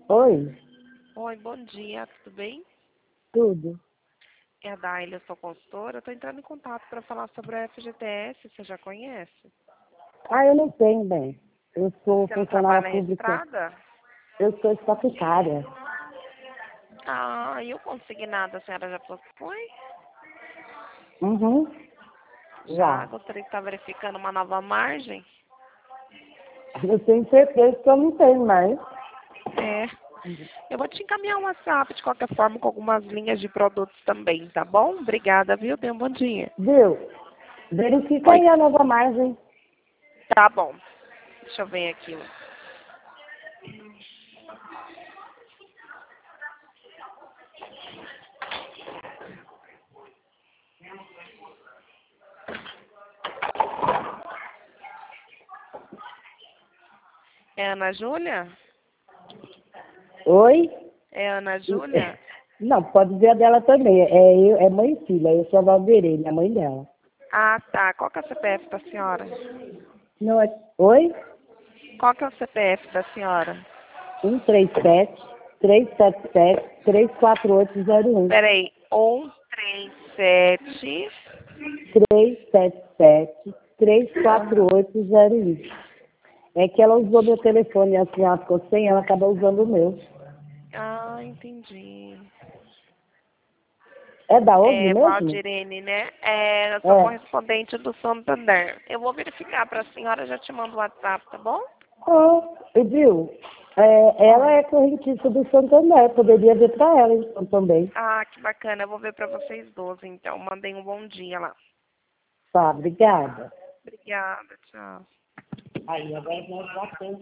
Oi, Oi, bom dia, tudo bem? tudo. É a Daília, eu sou consultora. Estou entrando em contato para falar sobre a FGTS, você já conhece? Ah, eu não tenho, bem. Eu sou Você não funcionária trabalha pública. registrada? Eu sou estatutária. Ah, e o consignado, a senhora já possui? Uhum, Já, já. gostaria de estar verificando uma nova margem? Eu tenho certeza que eu não tenho mais. É, eu vou te encaminhar um WhatsApp de qualquer forma com algumas linhas de produtos também, tá bom? Obrigada, viu? Tenha um bom dia. Viu? Verifica Oi, aí a nova margem. tá bom. Deixa eu ver aqui. É Ana Júlia? Oi? É Ana Júlia? Não, pode ver a dela também. É mãe e filha. Eu sou a Valdirene, a mãe dela. Ah, tá. Qual que é o CPF da senhora? Não é... Oi? Qual que é o CPF da senhora? 137-377-34801. Peraí, 137. 377-34801. É que ela usou meu telefone, assim, ela ficou sem, ela acaba usando o meu. Ah, entendi. É da onde É, mesmo? Valdirene, né? É, eu sou É. correspondente do Santander. Eu vou verificar para a senhora, já te mando o WhatsApp, tá bom? Viu? Ela Oi. é correntista do Santander, poderia ver para ela então também. Ah, que bacana. Eu vou ver para vocês 12, então. Mandei um bom dia lá. Tá, obrigada. Obrigada, tchau. Aí, agora nós batemos.